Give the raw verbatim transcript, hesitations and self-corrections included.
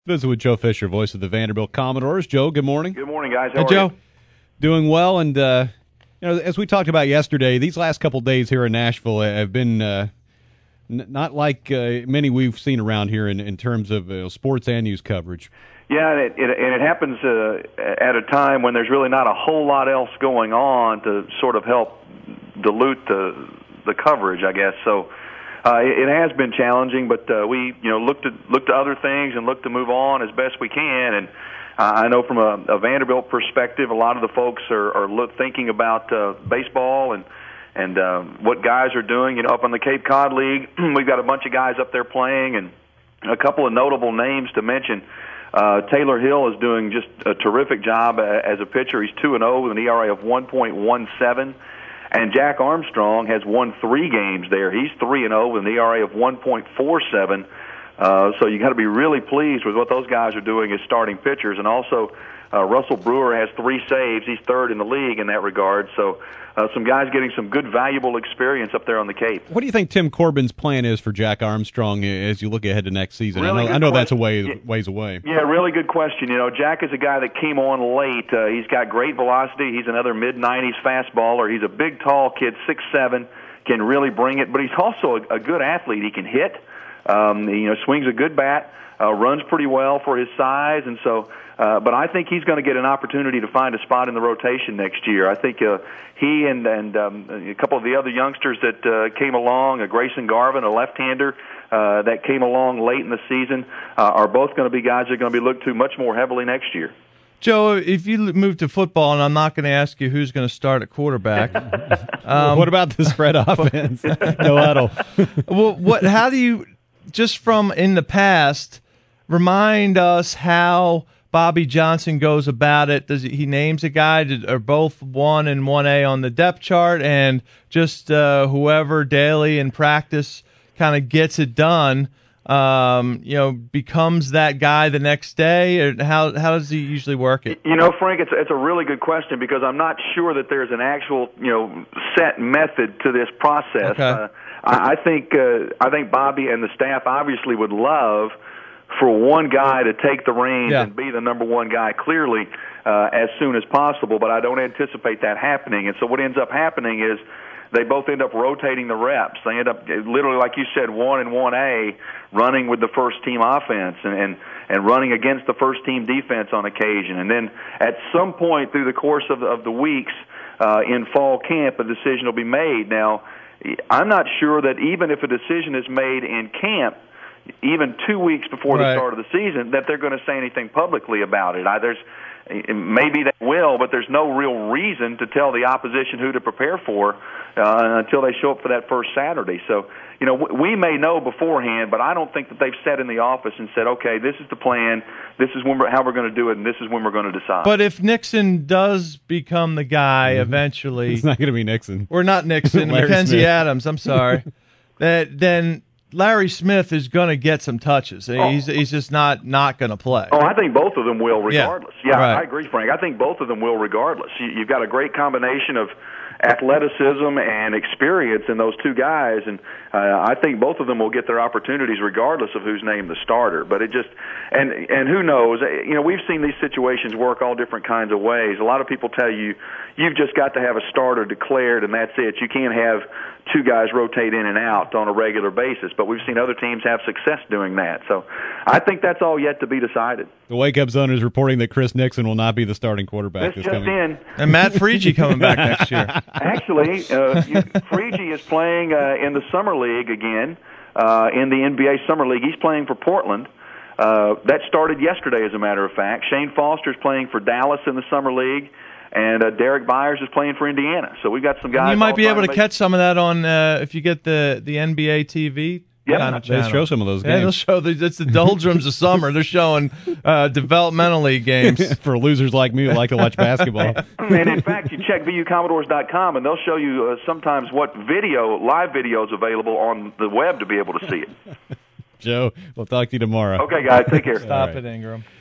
Visit with Joe Fisher, voice of the Vanderbilt Commodores. Joe, good morning. Good morning, guys. How hey, are Joe. you? Doing well, and uh, you know, as we talked about yesterday, these last couple of days here in Nashville have been uh, n- not like uh, many we've seen around here in, in terms of uh, sports and news coverage. Yeah, and it, it, and it happens uh, at a time when there's really not a whole lot else going on to sort of help dilute the the coverage, I guess. So uh, it, it has been challenging, but uh, we you know look to look to other things and look to move on as best we can. And uh, I know from a, a Vanderbilt perspective, a lot of the folks are, are look, thinking about uh, baseball and and uh, what guys are doing. You know, up on the Cape Cod League, we've got a bunch of guys up there playing, and a couple of notable names to mention. Uh, Taylor Hill is doing just a terrific job as a pitcher. He's two and oh with an E R A of one point one seven. And Jack Armstrong has won three games there. He's three and oh with an E R A of one point four seven. Uh, so you got to be really pleased with what those guys are doing as starting pitchers. And also, uh, Russell Brewer has three saves. He's third in the league in that regard. So uh, some guys getting some good, valuable experience up there on the Cape. What do you think Tim Corbin's plan is for Jack Armstrong as you look ahead to next season? Really I know, I know that's a way, yeah. ways away. Yeah, really good question. You know, Jack is a guy that came on late. Uh, he's got great velocity. He's another mid nineties fastballer. He's a big, tall kid, six seven, can really bring it. But he's also a, a good athlete. He can hit. Um, you know, swings a good bat, uh, runs pretty well for his size, and so. Uh, but I think he's going to get an opportunity to find a spot in the rotation next year. I think uh, he and and um, a couple of the other youngsters that uh, came along, uh, Grayson Garvin, a left-hander uh, that came along late in the season, uh, are both going to be guys that are going to be looked to much more heavily next year. Joe, if you move to football, and I'm not going to ask you who's going to start at quarterback. um, what about the spread offense? No huddle. Well, what? How do you, just from in the past, remind us how Bobby Johnson goes about it? Does he, he names a guy? Did, are both one and one A on the depth chart, and just uh, whoever daily in practice kind of gets it done, um, you know, becomes that guy the next day? Or how how does he usually work it? You know, Frank, it's it's a really good question because I'm not sure that there's an actual you know set method to this process. Okay. Uh, I, I think uh, I think Bobby and the staff obviously would love for one guy to take the reins yeah. and be the number one guy clearly uh, as soon as possible, but I don't anticipate that happening. And so what ends up happening is they both end up rotating the reps. They end up literally, like you said, one and one A, running with the first team offense and, and, and running against the first team defense on occasion. And then at some point through the course of, of the weeks uh, in fall camp, a decision will be made. Now, I'm not sure that even if a decision is made in camp, even two weeks before right. the start of the season, that they're going to say anything publicly about it. I, there's maybe they will, but there's no real reason to tell the opposition who to prepare for uh, until they show up for that first Saturday. So, you know, we may know beforehand, but I don't think that they've sat in the office and said, okay, this is the plan, this is when we're, how we're going to do it, and this is when we're going to decide. But if Nixon does become the guy eventually, it's not going to be Nixon. Or not Nixon, Mackenzie Smith. Adams. I'm sorry. that then. Larry Smith is going to get some touches. Oh. He's he's just not not going to play. Oh, I think both of them will regardless. Yeah, yeah right. I agree, Frank. I think both of them will regardless. You, you've got a great combination of athleticism and experience in those two guys, and uh, I think both of them will get their opportunities regardless of who's named the starter. But it just and and who knows? You know, we've seen these situations work all different kinds of ways. A lot of people tell you you've just got to have a starter declared, and that's it. You can't have two guys rotate in and out on a regular basis, but we've seen other teams have success doing that. So I think that's all yet to be decided. The Wake Up Zone is reporting that Chris Nixon will not be the starting quarterback This this just coming. in. And Matt Frigie coming back next year. Actually, uh, Frigie is playing uh, in the Summer League again, uh, in the N B A Summer League. He's playing for Portland. Uh, that started yesterday, as a matter of fact. Shane Foster's playing for Dallas in the Summer League. And uh, Derek Byers is playing for Indiana. So we've got some guys. And you might be able to make... catch some of that on uh, if you get the, the N B A T V. Yep. Kind of They show some of those games. Yeah, they'll show the, it's the doldrums of summer. They're showing uh, developmental league games for losers like me who like to watch basketball. And in fact, you check V U Commodores dot com, and they'll show you uh, sometimes what video, live video is available on the web to be able to see it. Joe, we'll talk to you tomorrow. Okay, guys, take care. Stop right. it, Ingram.